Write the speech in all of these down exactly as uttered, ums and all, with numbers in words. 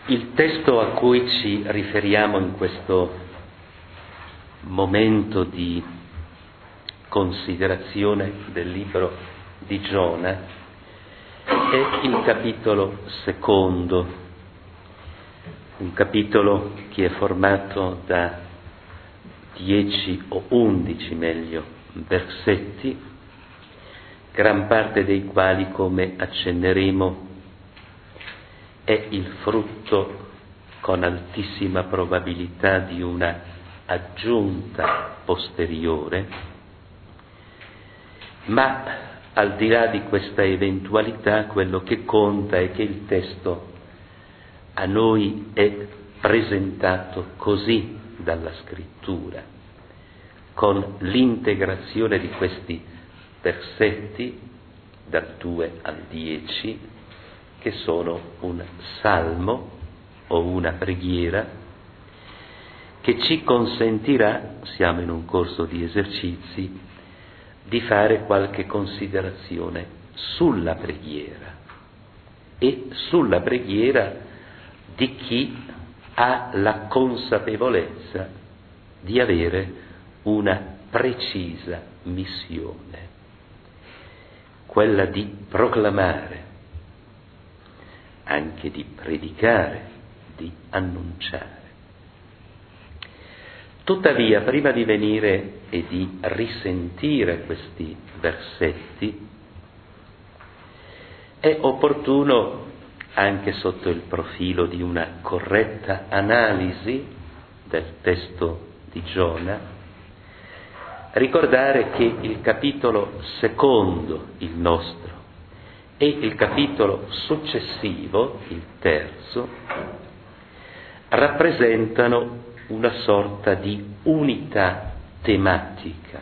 Il testo a cui ci riferiamo in questo momento di considerazione del libro di Giona è il capitolo secondo, un capitolo che è formato da dieci o undici, meglio, versetti, gran parte dei quali, come accenneremo, è il frutto con altissima probabilità di una aggiunta posteriore, ma al di là di questa eventualità quello che conta è che il testo a noi è presentato così dalla Scrittura, con l'integrazione di questi versetti dal due al dieci, che sono un salmo o una preghiera che ci consentirà, siamo in un corso di esercizi, di fare qualche considerazione sulla preghiera e sulla preghiera di chi ha la consapevolezza di avere una precisa missione, quella di proclamare, anche di predicare, di annunciare. Tuttavia, prima di venire e di risentire questi versetti, è opportuno, anche sotto il profilo di una corretta analisi del testo di Giona, ricordare che il capitolo secondo, il nostro, e il capitolo successivo, il terzo, rappresentano una sorta di unità tematica.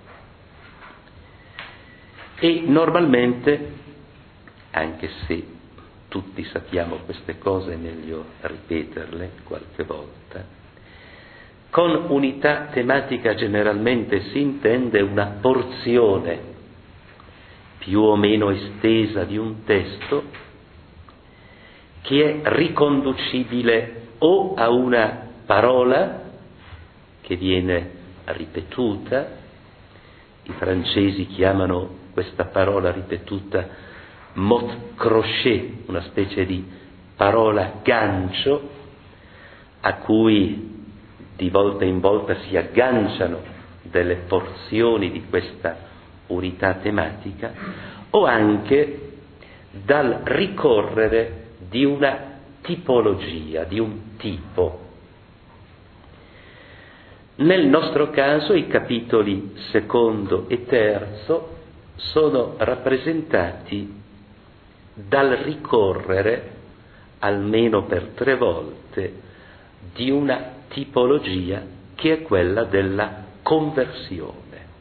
E normalmente, anche se tutti sappiamo queste cose, è meglio ripeterle qualche volta, con unità tematica generalmente si intende una porzione più o meno estesa di un testo che è riconducibile o a una parola che viene ripetuta, i francesi chiamano questa parola ripetuta mot crochet, una specie di parola gancio a cui di volta in volta si agganciano delle porzioni di questa unità tematica, o anche dal ricorrere di una tipologia, di un tipo. Nel nostro caso i capitoli secondo e terzo sono rappresentati dal ricorrere, almeno per tre volte, di una tipologia che è quella della conversione.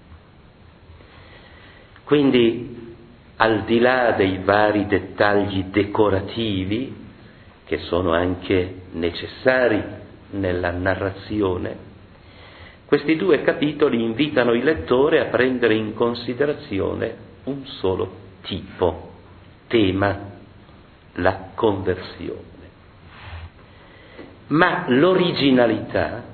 Quindi, al di là dei vari dettagli decorativi, che sono anche necessari nella narrazione, questi due capitoli invitano il lettore a prendere in considerazione un solo tipo, tema, la conversione. Ma l'originalità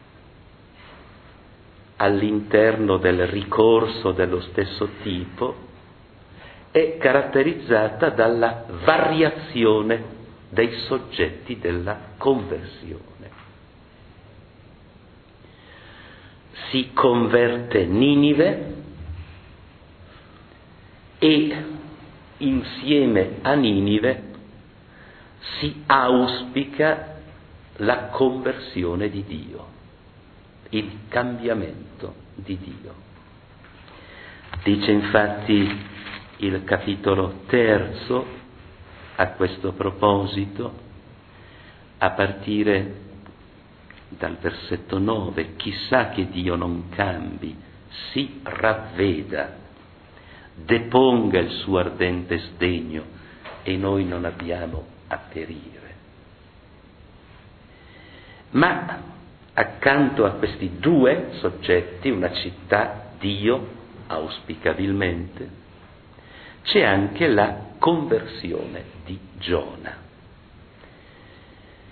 all'interno del ricorso dello stesso tipo è caratterizzata dalla variazione dei soggetti della conversione. Si converte Ninive e insieme a Ninive si auspica la conversione di Dio, il cambiamento di Dio. Dice infatti il capitolo terzo a questo proposito, a partire dal versetto nove: chissà che Dio non cambi, si ravveda, deponga il suo ardente sdegno e noi non abbiamo a perire. Ma accanto a questi due soggetti, una città, Dio, auspicabilmente, c'è anche la conversione di Giona.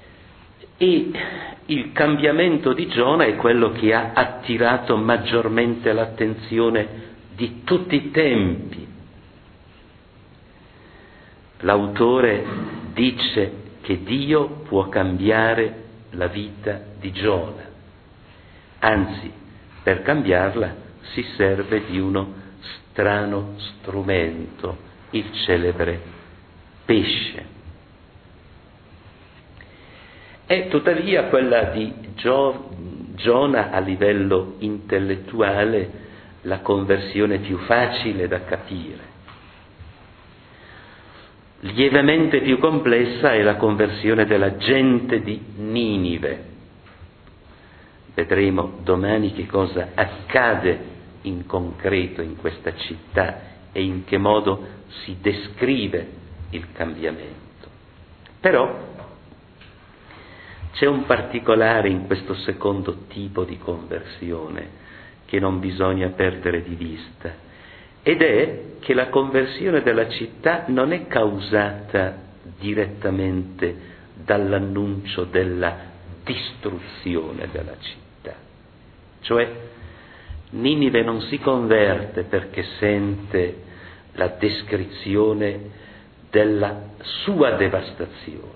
E il cambiamento di Giona è quello che ha attirato maggiormente l'attenzione di tutti i tempi. L'autore dice che Dio può cambiare la vita di Giona, anzi, per cambiarla si serve di uno strano strumento, il celebre pesce. È tuttavia quella di Gio, Giona a livello intellettuale la conversione più facile da capire. Lievemente più complessa è la conversione della gente di Ninive. Vedremo domani che cosa accade in concreto in questa città e in che modo si descrive il cambiamento. Però c'è un particolare in questo secondo tipo di conversione che non bisogna perdere di vista, ed è che la conversione della città non è causata direttamente dall'annuncio della distruzione della città. Cioè, Ninive non si converte perché sente la descrizione della sua devastazione,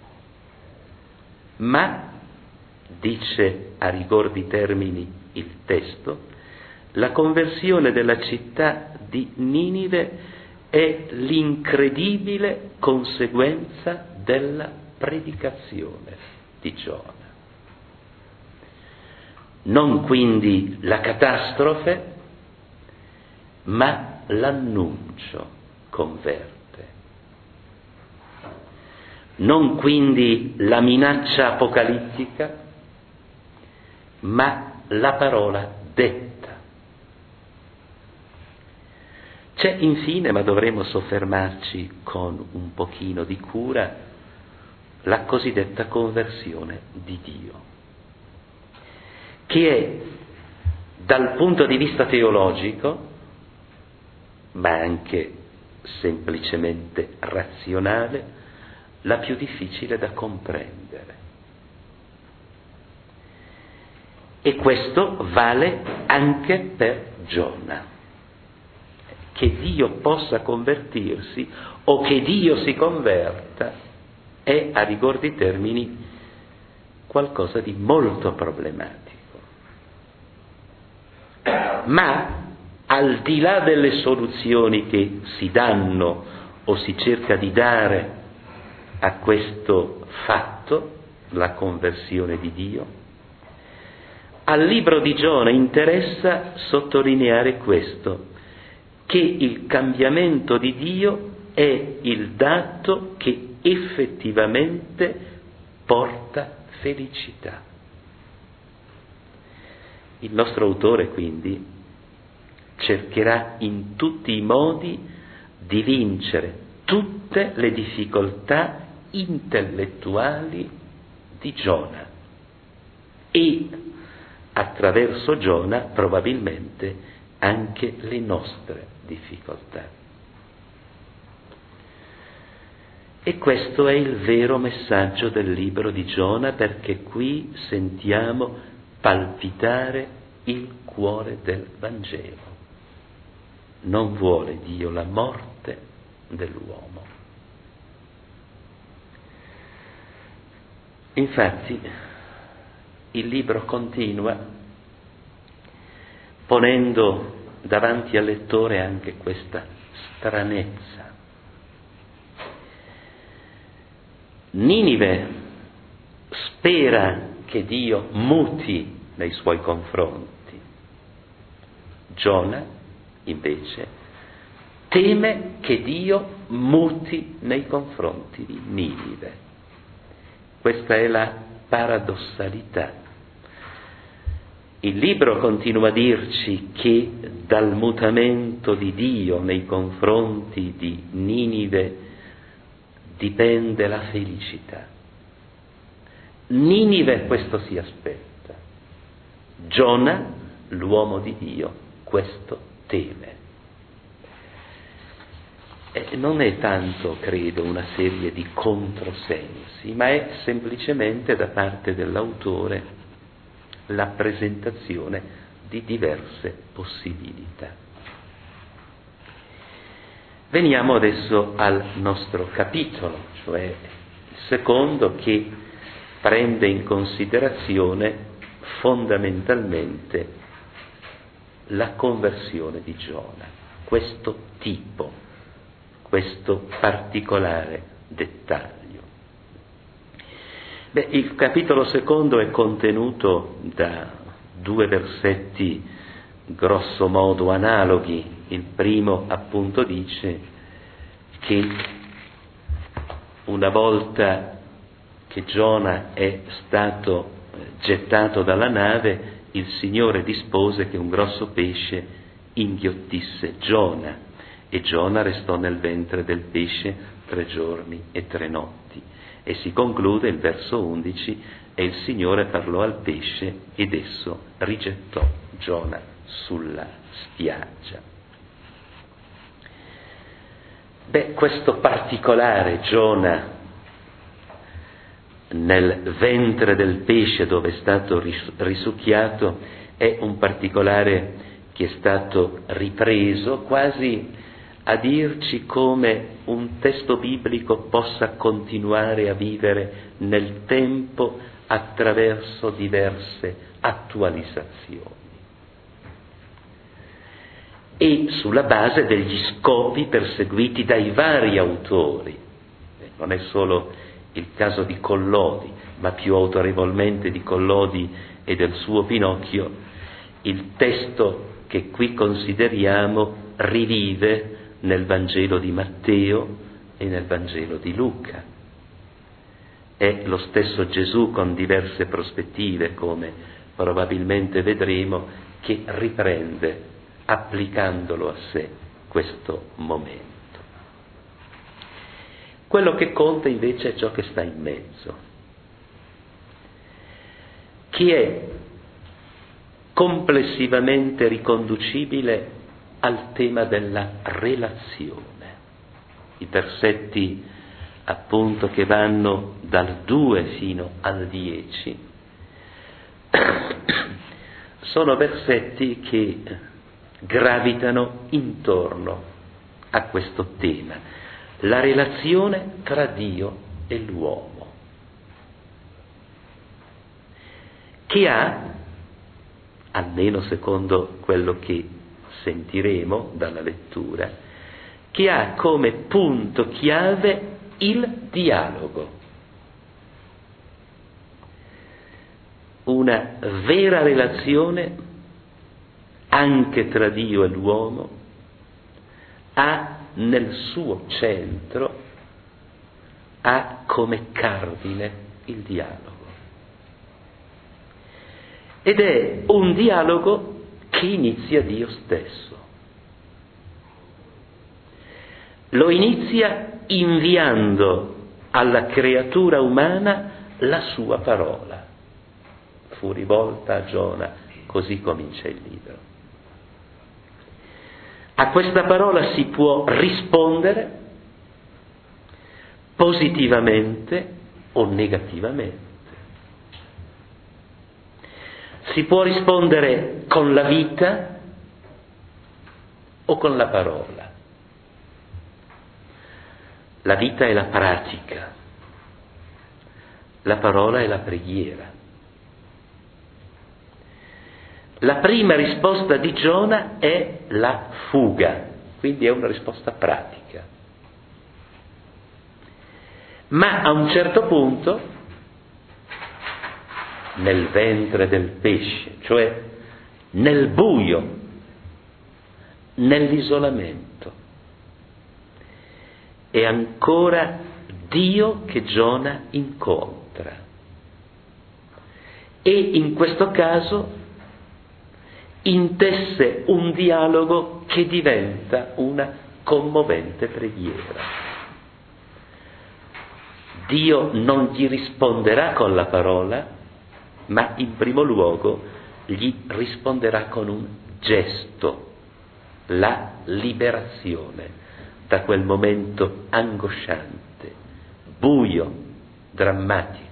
ma, dice a rigor di termini il testo, la conversione della città di Ninive è l'incredibile conseguenza della predicazione di Giona. Non quindi la catastrofe, ma l'annuncio converte. Non quindi la minaccia apocalittica, ma la parola detta. C'è infine, ma dovremo soffermarci con un pochino di cura, la cosiddetta conversione di Dio, che è dal punto di vista teologico, ma anche semplicemente razionale, la più difficile da comprendere. E questo vale anche per Giona. Che Dio possa convertirsi o che Dio si converta è, a rigor di termini, qualcosa di molto problematico. Ma al di là delle soluzioni che si danno o si cerca di dare a questo fatto, la conversione di Dio, al libro di Giona interessa sottolineare questo, che il cambiamento di Dio è il dato che effettivamente porta felicità. Il nostro autore quindi cercherà in tutti i modi di vincere tutte le difficoltà intellettuali di Giona e attraverso Giona probabilmente anche le nostre difficoltà. E questo è il vero messaggio del libro di Giona, perché qui sentiamo palpitare il cuore del Vangelo. Non vuole Dio la morte dell'uomo. Infatti, il libro continua ponendo davanti al lettore anche questa stranezza. Ninive spera che Dio muti nei suoi confronti. Giona, invece, teme che Dio muti nei confronti di Ninive. Questa è la paradossalità. Il libro continua a dirci che dal mutamento di Dio nei confronti di Ninive dipende la felicità. Ninive questo si aspetta. Giona, l'uomo di Dio, questo teme. eh, non è tanto, credo, una serie di controsensi, ma è semplicemente da parte dell'autore la presentazione di diverse possibilità. Veniamo adesso al nostro capitolo, cioè il secondo, che prende in considerazione fondamentalmente la conversione di Giona, questo tipo, questo particolare dettaglio. Beh, il capitolo secondo è contenuto da due versetti grosso modo analoghi. Il primo appunto dice che una volta che Giona è stato gettato dalla nave, il Signore dispose che un grosso pesce inghiottisse Giona, e Giona restò nel ventre del pesce tre giorni e tre notti. E si conclude il verso undici: e il Signore parlò al pesce ed esso rigettò Giona sulla spiaggia. Beh, questo particolare Giona nel ventre del pesce dove è stato risucchiato è un particolare che è stato ripreso quasi a dirci come un testo biblico possa continuare a vivere nel tempo attraverso diverse attualizzazioni e sulla base degli scopi perseguiti dai vari autori. Non è solo il caso di Collodi, ma più autorevolmente di Collodi e del suo Pinocchio, il testo che qui consideriamo rivive nel Vangelo di Matteo e nel Vangelo di Luca. È lo stesso Gesù con diverse prospettive, come probabilmente vedremo, che riprende, applicandolo a sé, questo momento. Quello che conta invece è ciò che sta in mezzo, che è complessivamente riconducibile al tema della relazione. I versetti appunto che vanno dal due fino al dieci sono versetti che gravitano intorno a questo tema, la relazione tra Dio e l'uomo, che ha, almeno secondo quello che sentiremo dalla lettura, che ha come punto chiave il dialogo. Una vera relazione anche tra Dio e l'uomo ha nel suo centro, ha come cardine il dialogo. Ed è un dialogo che inizia Dio stesso. Lo inizia inviando alla creatura umana la sua parola. Fu rivolta a Giona, così comincia il libro. A questa parola si può rispondere positivamente o negativamente. Si può rispondere con la vita o con la parola. La vita è la pratica, la parola è la preghiera. La prima risposta di Giona è la fuga, quindi è una risposta pratica. Ma a un certo punto, nel ventre del pesce, cioè nel buio, nell'isolamento, è ancora Dio che Giona incontra. E in questo caso intesse un dialogo che diventa una commovente preghiera. Dio non gli risponderà con la parola, ma in primo luogo gli risponderà con un gesto, la liberazione da quel momento angosciante, buio, drammatico.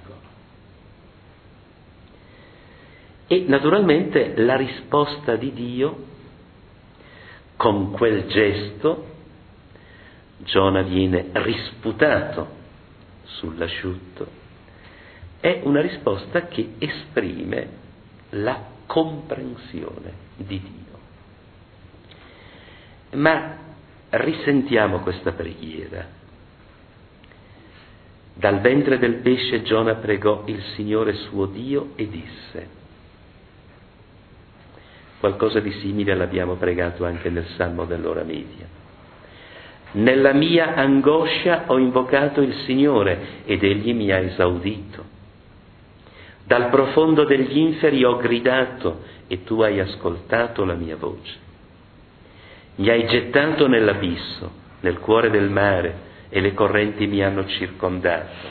E naturalmente la risposta di Dio, con quel gesto, Giona viene risputato sull'asciutto, è una risposta che esprime la comprensione di Dio. Ma risentiamo questa preghiera. Dal ventre del pesce Giona pregò il Signore suo Dio e disse. Qualcosa di simile l'abbiamo pregato anche nel Salmo dell'ora media. Nella mia angoscia ho invocato il Signore ed Egli mi ha esaudito. Dal profondo degli inferi ho gridato e tu hai ascoltato la mia voce. Mi hai gettato nell'abisso, nel cuore del mare, e le correnti mi hanno circondato.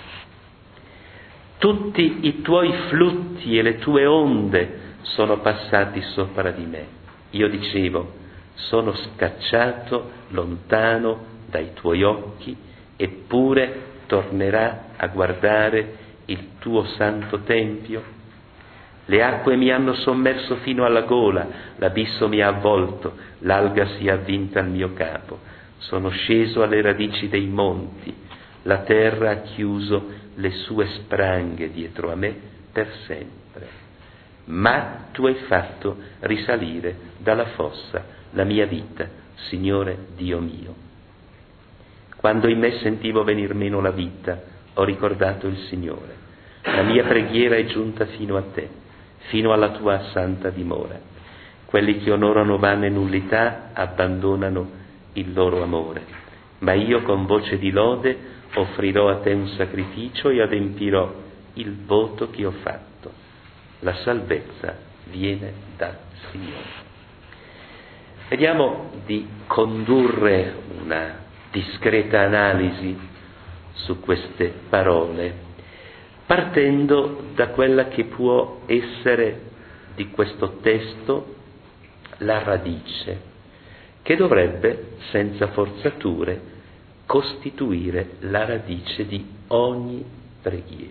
Tutti i tuoi flutti e le tue onde sono passati sopra di me. Io dicevo, sono scacciato lontano dai tuoi occhi, eppure tornerà a guardare il tuo santo tempio. Le acque mi hanno sommerso fino alla gola, l'abisso mi ha avvolto, l'alga si è avvinta al mio capo. Sono sceso alle radici dei monti, la terra ha chiuso le sue spranghe dietro a me per sempre. Ma tu hai fatto risalire dalla fossa la mia vita, Signore Dio mio. Quando in me sentivo venir meno la vita, ho ricordato il Signore. La mia preghiera è giunta fino a te, fino alla tua santa dimora. Quelli che onorano vane nullità abbandonano il loro amore, ma io con voce di lode offrirò a te un sacrificio e adempirò il voto che ho fatto. La salvezza viene dal Signore. Vediamo di condurre una discreta analisi su queste parole, partendo da quella che può essere di questo testo la radice, che dovrebbe, senza forzature, costituire la radice di ogni preghiera.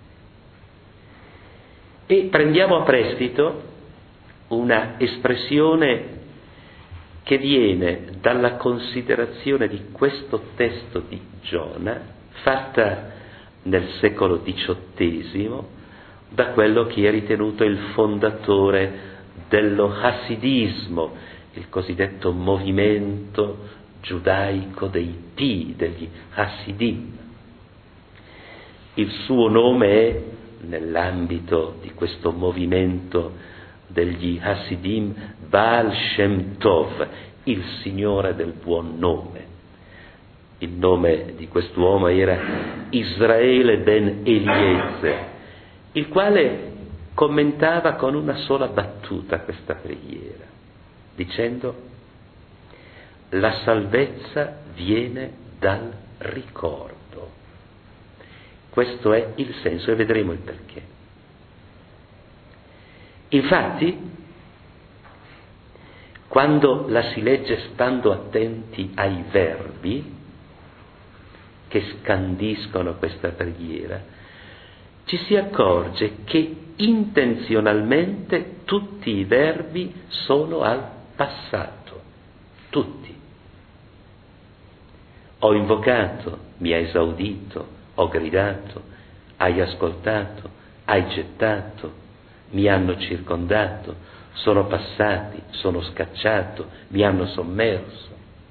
E prendiamo a prestito una espressione che viene dalla considerazione di questo testo di Giona, fatta nel secolo diciottesimo da quello che è ritenuto il fondatore dello Hasidismo, il cosiddetto movimento giudaico dei P, degli Hasidim. Il suo nome è, nell'ambito di questo movimento degli Hasidim, Baal Shem Tov, il Signore del buon nome. Il nome di quest'uomo era Israele ben Eliezer, il quale commentava con una sola battuta questa preghiera, dicendo: la salvezza viene dal ricordo. Questo è il senso e vedremo il perché. Infatti, quando la si legge stando attenti ai verbi che scandiscono questa preghiera, ci si accorge che intenzionalmente tutti i verbi sono al passato, tutti. Ho invocato, mi hai esaudito, ho gridato, hai ascoltato, hai gettato, mi hanno circondato, sono passati, sono scacciato, mi hanno sommerso.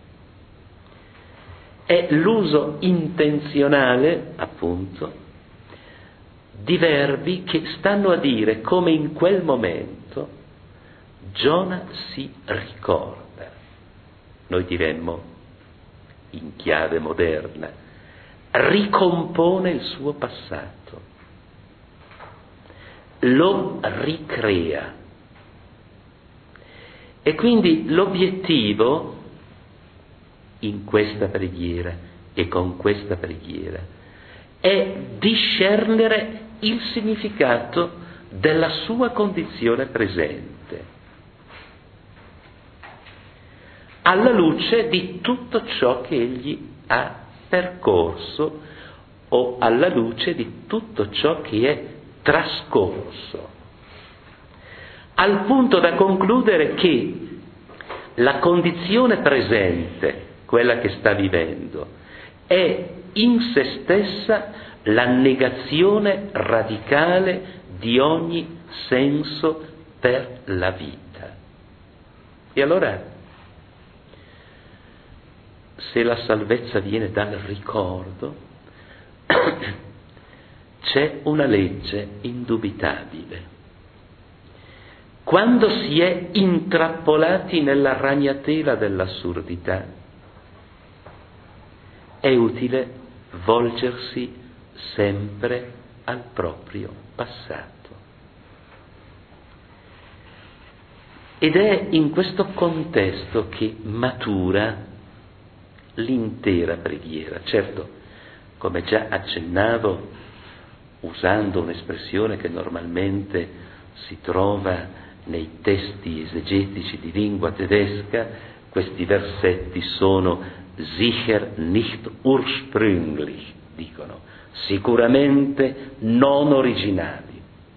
È l'uso intenzionale, appunto, di verbi che stanno a dire come in quel momento Giona si ricorda. Noi diremmo, in chiave moderna, ricompone il suo passato, lo ricrea. E quindi l'obiettivo in questa preghiera e con questa preghiera è discernere il significato della sua condizione presente. alla luce di tutto ciò che egli ha percorso o alla luce di tutto ciò che è trascorso, al punto da concludere che la condizione presente, quella che sta vivendo, è in se stessa la negazione radicale di ogni senso per la vita. E allora, se la salvezza viene dal ricordo, c'è una legge indubitabile. Quando si è intrappolati nella ragnatela dell'assurdità, è utile volgersi sempre al proprio passato. Ed è in questo contesto che matura l'intera preghiera. Certo, come già accennavo, usando un'espressione che normalmente si trova nei testi esegetici di lingua tedesca, questi versetti sono sicher nicht ursprünglich, dicono, sicuramente non originali.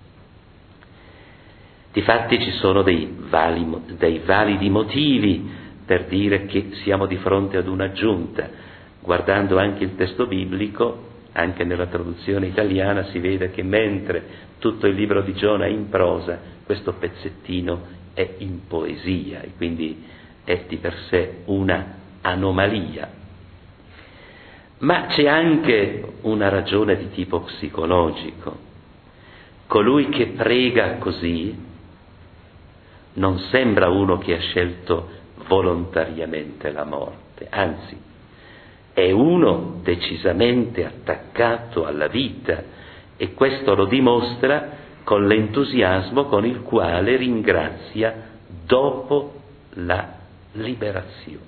Difatti ci sono dei, vali, dei validi motivi per dire che siamo di fronte ad un'aggiunta. Guardando anche il testo biblico, anche nella traduzione italiana si vede che mentre tutto il libro di Giona è in prosa, questo pezzettino è in poesia e quindi è di per sé una anomalia. Ma c'è anche una ragione di tipo psicologico. Colui che prega così non sembra uno che ha scelto volontariamente la morte, anzi è uno decisamente attaccato alla vita, e questo lo dimostra con l'entusiasmo con il quale ringrazia dopo la liberazione.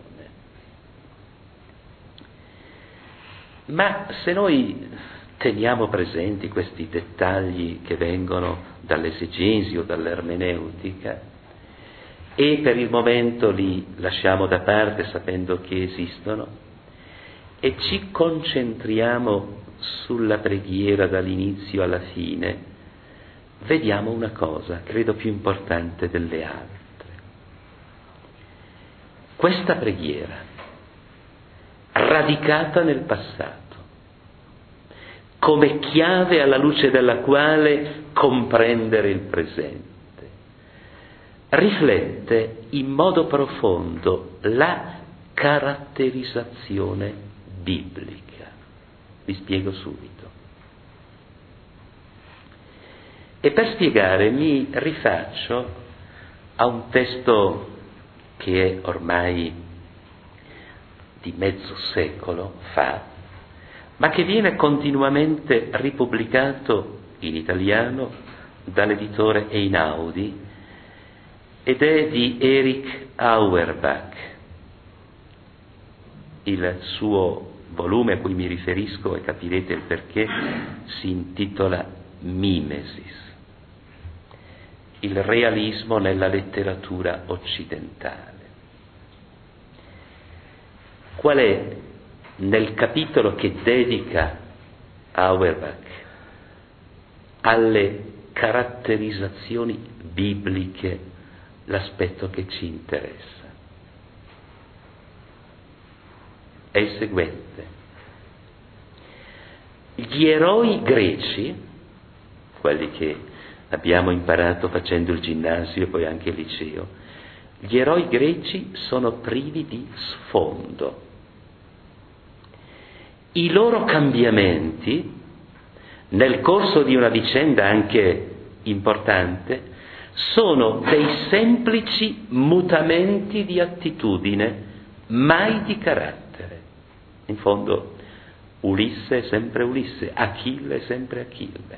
Ma se noi teniamo presenti questi dettagli che vengono dall'esegesi o dall'ermeneutica, e per il momento li lasciamo da parte sapendo che esistono, e ci concentriamo sulla preghiera dall'inizio alla fine, vediamo una cosa, credo più importante delle altre. Questa preghiera, radicata nel passato, come chiave alla luce della quale comprendere il presente, riflette in modo profondo la caratterizzazione biblica. Vi spiego subito. E per spiegare mi rifaccio a un testo che è ormai di mezzo secolo fa, ma che viene continuamente ripubblicato in italiano dall'editore Einaudi, ed è di Erich Auerbach. Il suo volume a cui mi riferisco, e capirete il perché, si intitola Mimesis, il realismo nella letteratura occidentale. Qual è, nel capitolo che dedica Auerbach alle caratterizzazioni bibliche, l'aspetto che ci interessa? È il seguente: gli eroi greci, quelli che abbiamo imparato facendo il ginnasio e poi anche il liceo, gli eroi greci sono privi di sfondo. I loro cambiamenti, nel corso di una vicenda anche importante, sono dei semplici mutamenti di attitudine, mai di carattere. In fondo Ulisse è sempre Ulisse, Achille è sempre Achille.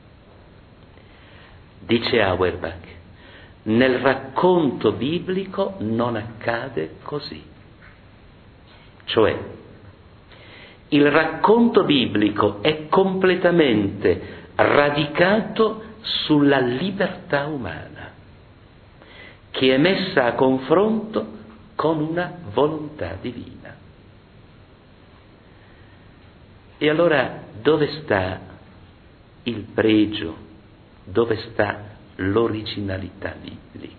Dice Auerbach, nel racconto biblico non accade così. Cioè, il racconto biblico è completamente radicato sulla libertà umana, che è messa a confronto con una volontà divina. E allora dove sta il pregio? Dove sta l'originalità biblica?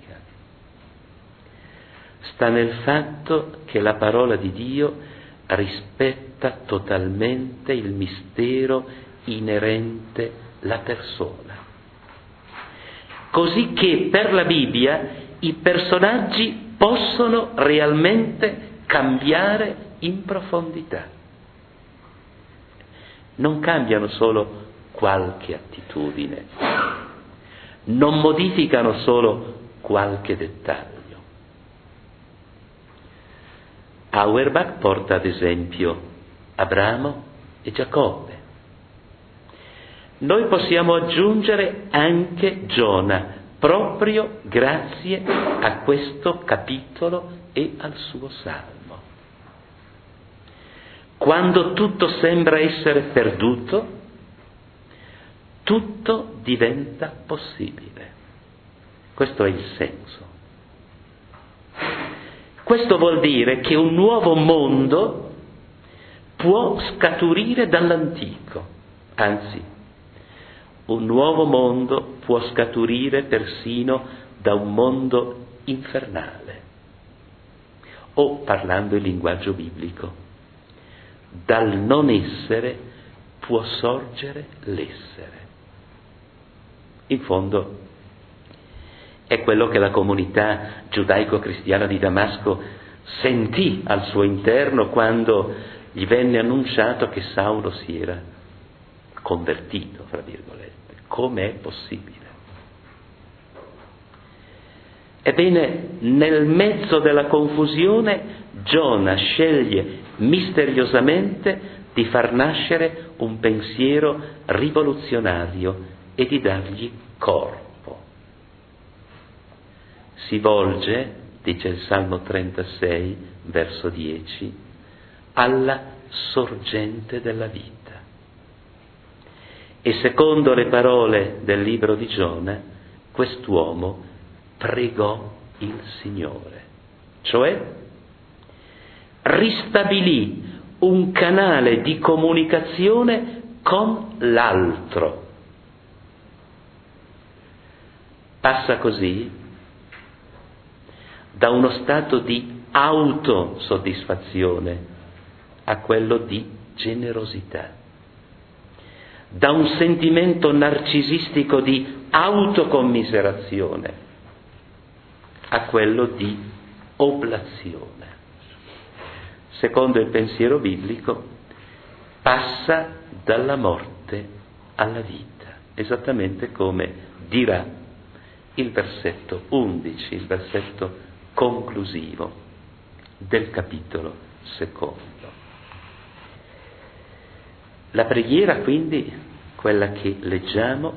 Sta nel fatto che la parola di Dio rispetta totalmente il mistero inerente alla persona. Così che per la Bibbia i personaggi possono realmente cambiare in profondità. Non cambiano solo qualche attitudine, non modificano solo qualche dettaglio. Auerbach porta ad esempio Abramo e Giacobbe. Noi possiamo aggiungere anche Giona, proprio grazie a questo capitolo e al suo salmo. Quando tutto sembra essere perduto, tutto diventa possibile. Questo è il senso. Questo vuol dire che un nuovo mondo può scaturire dall'antico, anzi, un nuovo mondo può scaturire persino da un mondo infernale, o, parlando il linguaggio biblico, dal non essere può sorgere l'essere. In fondo è quello che la comunità giudaico-cristiana di Damasco sentì al suo interno quando gli venne annunciato che Saulo si era convertito, fra virgolette. Come è possibile? Ebbene, nel mezzo della confusione, Giona sceglie misteriosamente di far nascere un pensiero rivoluzionario e di dargli corpo. Si volge, dice il Salmo trentasei, verso dieci, alla sorgente della vita. E secondo le parole del libro di Giona, quest'uomo pregò il Signore, cioè ristabilì un canale di comunicazione con l'altro. Passa così da uno stato di autosoddisfazione a quello di generosità, da un sentimento narcisistico di autocommiserazione a quello di oblazione. Secondo il pensiero biblico, passa dalla morte alla vita, esattamente come dirà il versetto undici, il versetto conclusivo del capitolo secondo. La preghiera, quindi, quella che leggiamo,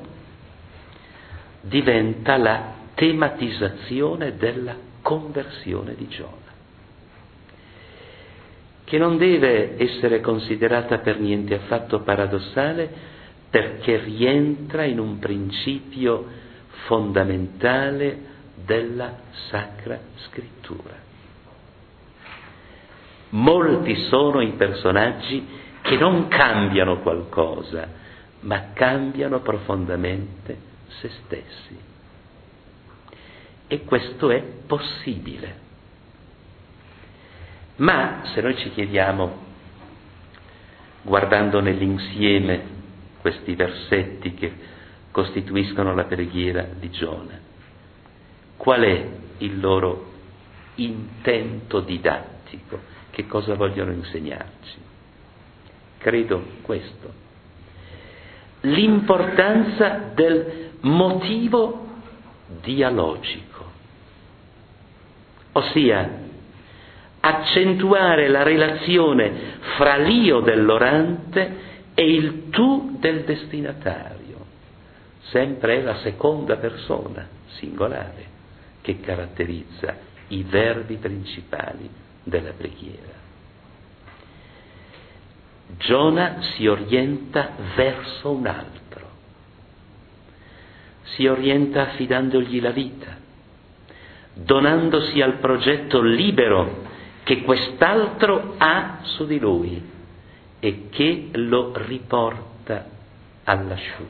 diventa la tematizzazione della conversione di Giona, che non deve essere considerata per niente affatto paradossale, perché rientra in un principio fondamentale della Sacra Scrittura. Molti sono i personaggi che non cambiano qualcosa, ma cambiano profondamente se stessi. E questo è possibile. Ma se noi ci chiediamo, guardando nell'insieme questi versetti che costituiscono la preghiera di Giona, qual è il loro intento didattico? Che cosa vogliono insegnarci? Credo questo: l'importanza del motivo dialogico, ossia accentuare la relazione fra l'io dell'orante e il tu del destinatario. Sempre è la seconda persona singolare che caratterizza i verbi principali della preghiera. Giona si orienta verso un altro, si orienta affidandogli la vita, donandosi al progetto libero che quest'altro ha su di lui e che lo riporta all'asciutto.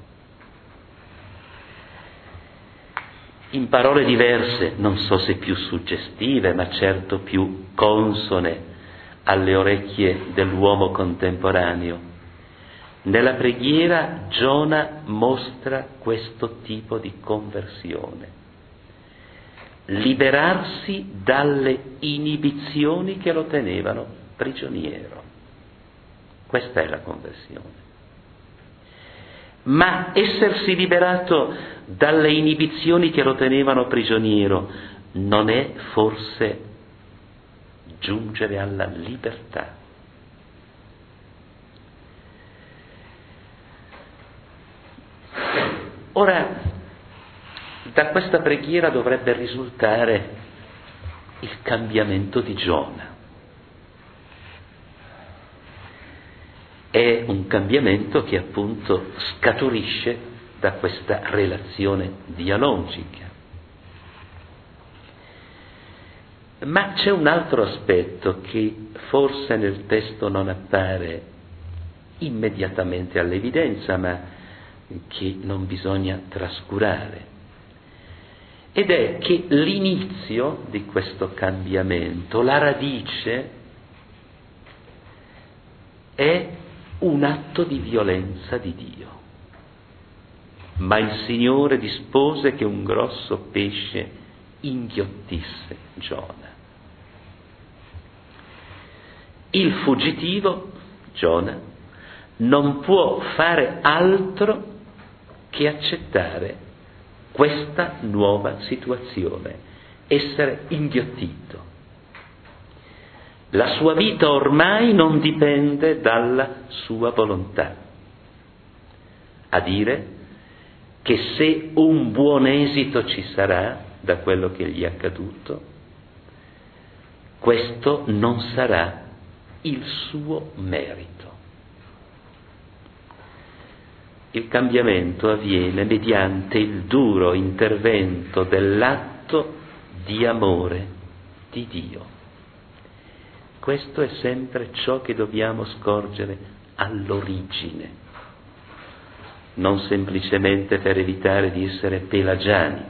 In parole diverse, non so se più suggestive, ma certo più consone alle orecchie dell'uomo contemporaneo, nella preghiera Giona mostra questo tipo di conversione: liberarsi dalle inibizioni che lo tenevano prigioniero. Questa è la conversione. Ma essersi liberato dalle inibizioni che lo tenevano prigioniero non è forse giungere alla libertà? Ora, da questa preghiera dovrebbe risultare il cambiamento di Giona. È un cambiamento che appunto scaturisce da questa relazione dialogica. Ma c'è un altro aspetto che forse nel testo non appare immediatamente all'evidenza, ma che non bisogna trascurare. Ed è che l'inizio di questo cambiamento, la radice, è un atto di violenza di Dio. Ma il Signore dispose che un grosso pesce inghiottisse Giona. Il fuggitivo, Giona, non può fare altro che accettare questa nuova situazione, essere inghiottito. La sua vita ormai non dipende dalla sua volontà. A dire che se un buon esito ci sarà da quello che gli è accaduto, questo non sarà il suo merito. Il cambiamento avviene mediante il duro intervento dell'atto di amore di Dio. Questo è sempre ciò che dobbiamo scorgere all'origine, non semplicemente per evitare di essere pelagiani,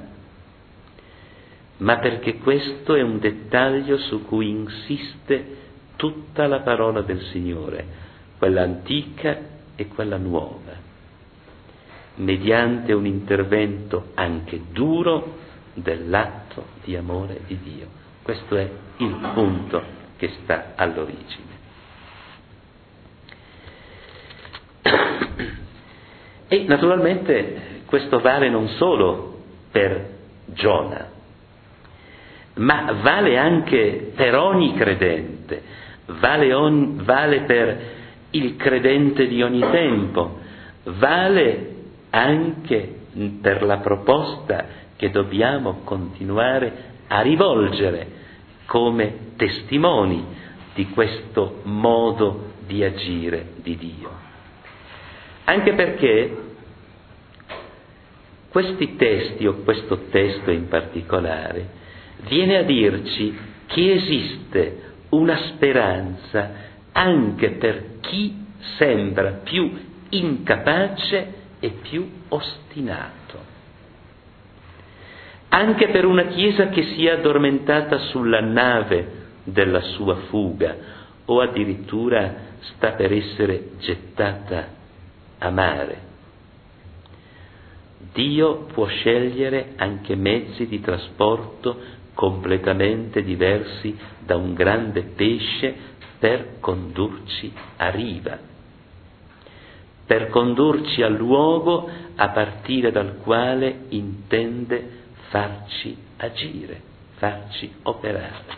ma perché questo è un dettaglio su cui insiste tutta la parola del Signore, quella antica e quella nuova, mediante un intervento anche duro dell'atto di amore di Dio. Questo è il punto che sta all'origine. E naturalmente questo vale non solo per Giona, ma vale anche per ogni credente, vale, on, vale per il credente di ogni tempo, vale anche per la proposta che dobbiamo continuare a rivolgere come testimoni di questo modo di agire di Dio. Anche perché questi testi, o questo testo in particolare, viene a dirci che esiste una speranza anche per chi sembra più incapace e più ostinato. Anche per una Chiesa che si è addormentata sulla nave della sua fuga o addirittura sta per essere gettata a mare. Dio può scegliere anche mezzi di trasporto completamente diversi da un grande pesce per condurci a riva, per condurci al luogo a partire dal quale intende farci agire, farci operare.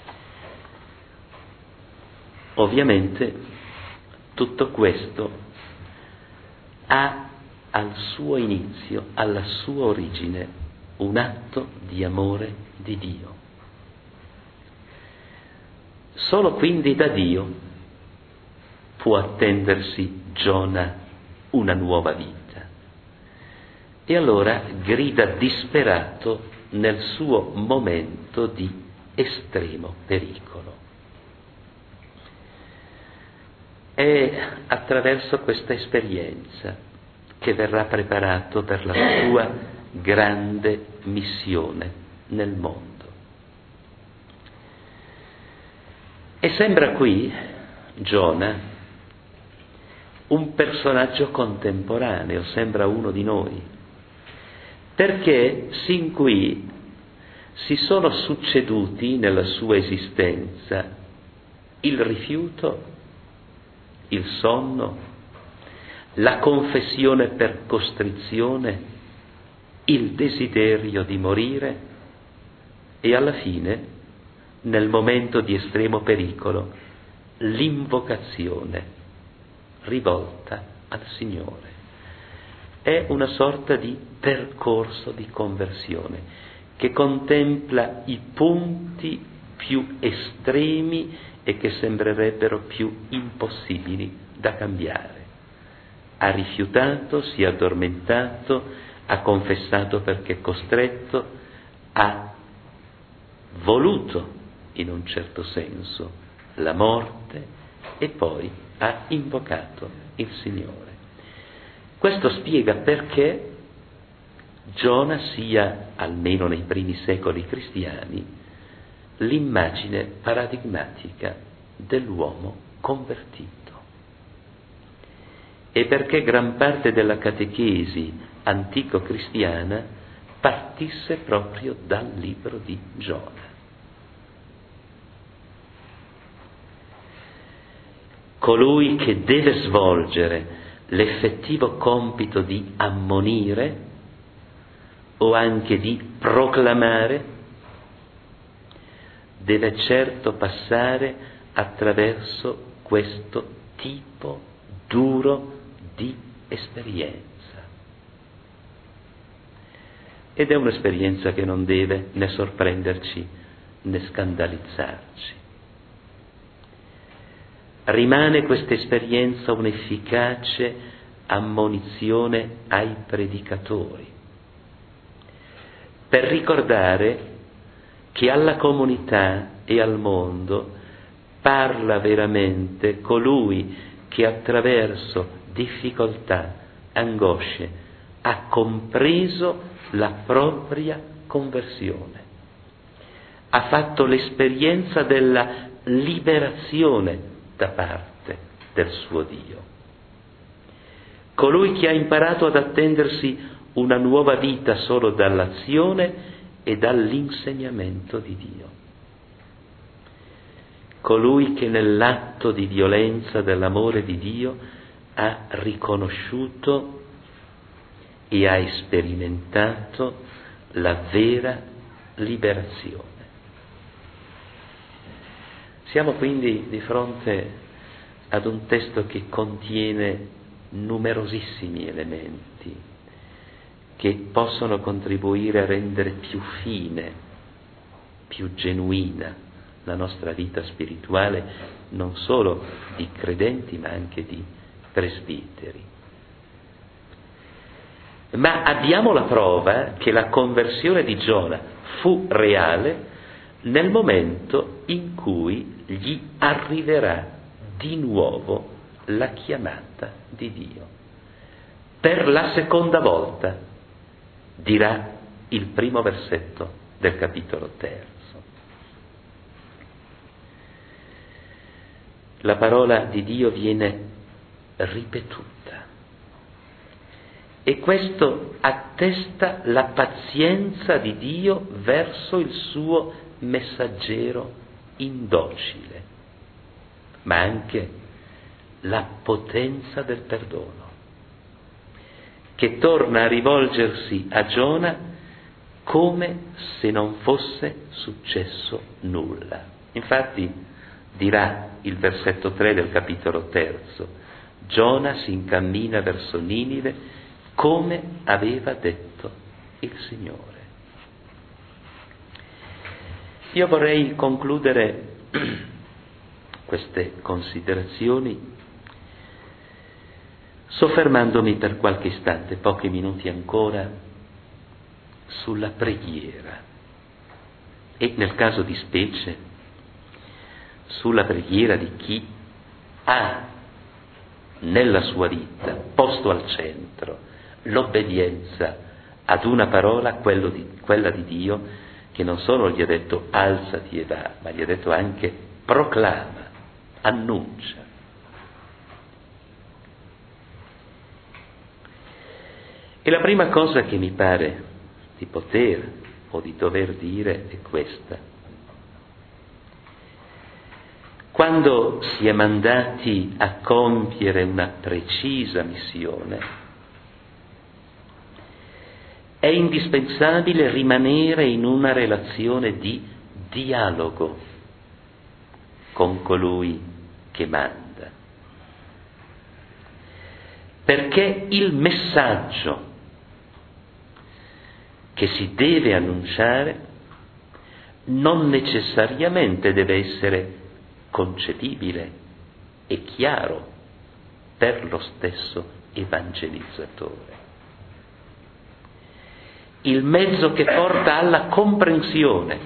Ovviamente tutto questo ha al suo inizio, alla sua origine, un atto di amore di Dio. Solo quindi da Dio può attendersi Giona una nuova vita. e allora grida disperato nel suo momento di estremo pericolo. È attraverso questa esperienza che verrà preparato per la sua grande missione nel mondo. E sembra qui Giona un personaggio contemporaneo, sembra uno di noi, perché sin qui si sono succeduti nella sua esistenza il rifiuto, il sonno, la confessione per costrizione, il desiderio di morire e alla fine, nel momento di estremo pericolo, l'invocazione rivolta al Signore. È una sorta di percorso di conversione che contempla i punti più estremi e che sembrerebbero più impossibili da cambiare. Ha rifiutato, si è addormentato, ha confessato perché è costretto, ha voluto in un certo senso la morte e poi ha invocato il Signore. Questo spiega perché Giona sia, almeno nei primi secoli cristiani, l'immagine paradigmatica dell'uomo convertito. E perché gran parte della catechesi antico-cristiana partisse proprio dal libro di Giona. Colui che deve svolgere l'effettivo compito di ammonire o anche di proclamare deve certo passare attraverso questo tipo duro di esperienza. Ed è un'esperienza che non deve né sorprenderci né scandalizzarci. Rimane questa esperienza un'efficace ammonizione ai predicatori, per ricordare che alla comunità e al mondo parla veramente colui che attraverso difficoltà, angosce, ha compreso la propria conversione, ha fatto l'esperienza della liberazione da parte del suo Dio. Colui che ha imparato ad attendersi una nuova vita solo dall'azione e dall'insegnamento di Dio. Colui che nell'atto di violenza dell'amore di Dio ha riconosciuto e ha sperimentato la vera liberazione. Siamo quindi di fronte ad un testo che contiene numerosissimi elementi che possono contribuire a rendere più fine, più genuina la nostra vita spirituale, non solo di credenti ma anche di presbiteri. Ma abbiamo la prova che la conversione di Giona fu reale nel momento in cui gli arriverà di nuovo la chiamata di Dio. Per la seconda volta, dirà il primo versetto del capitolo terzo. La parola di Dio viene ripetuta e questo attesta la pazienza di Dio verso il suo messaggero indocile, ma anche la potenza del perdono, che torna a rivolgersi a Giona come se non fosse successo nulla. Infatti dirà il versetto tre del capitolo terzo: Giona si incammina verso Ninive come aveva detto il Signore. Io vorrei concludere queste considerazioni soffermandomi per qualche istante, pochi minuti ancora, sulla preghiera e nel caso di specie sulla preghiera di chi ha nella sua vita posto al centro l'obbedienza ad una parola, quello di, quella di Dio, che non solo gli ha detto alzati e va, ma gli ha detto anche proclama, annuncia. E la prima cosa che mi pare di poter o di dover dire è questa. Quando si è mandati a compiere una precisa missione, è indispensabile rimanere in una relazione di dialogo con colui che manda, perché il messaggio che si deve annunciare non necessariamente deve essere concepibile e chiaro per lo stesso evangelizzatore. Il mezzo che porta alla comprensione,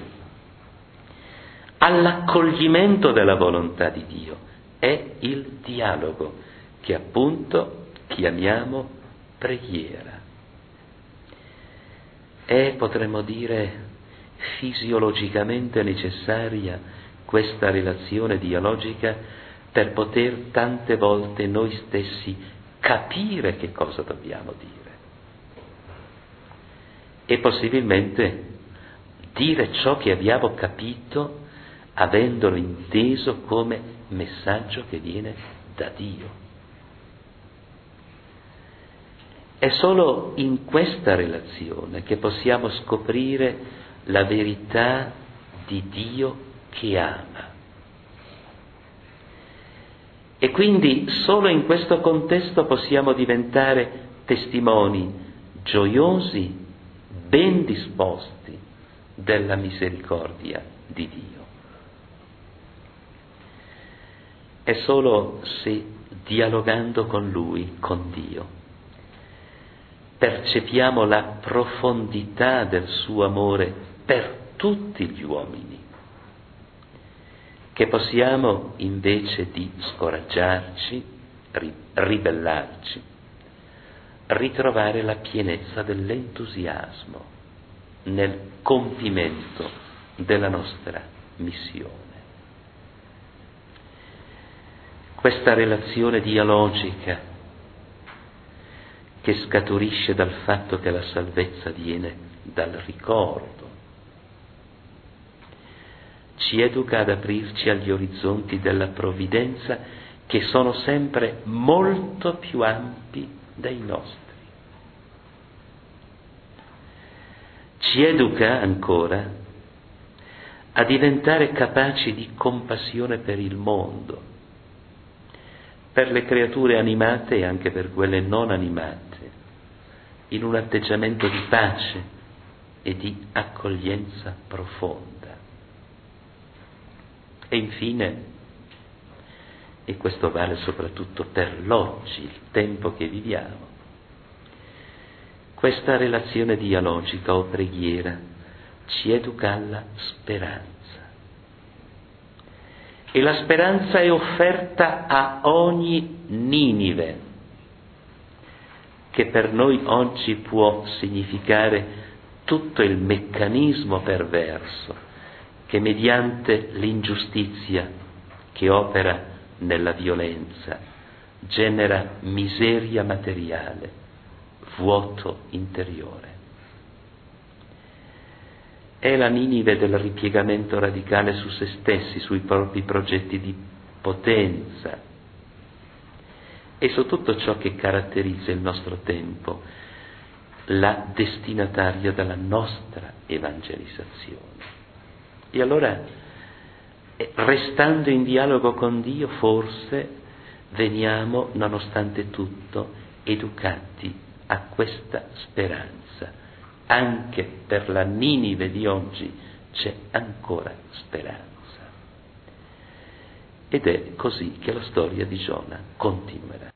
all'accoglimento della volontà di Dio è il dialogo, che appunto chiamiamo preghiera. È, potremmo dire, fisiologicamente necessaria questa relazione dialogica per poter tante volte noi stessi capire che cosa dobbiamo dire e possibilmente dire ciò che abbiamo capito avendolo inteso come messaggio che viene da Dio. È solo in questa relazione che possiamo scoprire la verità di Dio che ama. E quindi solo in questo contesto possiamo diventare testimoni gioiosi, ben disposti della misericordia di Dio. È solo se dialogando con Lui, con Dio, percepiamo la profondità del suo amore per tutti gli uomini, che possiamo invece di scoraggiarci, ri- ribellarci, ritrovare la pienezza dell'entusiasmo nel compimento della nostra missione. Questa relazione dialogica che scaturisce dal fatto che la salvezza viene dal ricordo, ci educa ad aprirci agli orizzonti della provvidenza che sono sempre molto più ampi dei nostri. Ci educa ancora a diventare capaci di compassione per il mondo, per le creature animate e anche per quelle non animate, in un atteggiamento di pace e di accoglienza profonda. E infine, e questo vale soprattutto per l'oggi, il tempo che viviamo, questa relazione dialogica o preghiera ci educa alla speranza. E la speranza è offerta a ogni Ninive, che per noi oggi può significare tutto il meccanismo perverso che mediante l'ingiustizia che opera nella violenza genera miseria materiale, vuoto interiore. È la Ninive del ripiegamento radicale su se stessi, sui propri progetti di potenza e su tutto ciò che caratterizza il nostro tempo, la destinataria della nostra evangelizzazione. E allora, restando in dialogo con Dio, forse veniamo, nonostante tutto, educati a questa speranza. Anche per la Ninive di oggi c'è ancora speranza. Ed è così che la storia di Giona continuerà.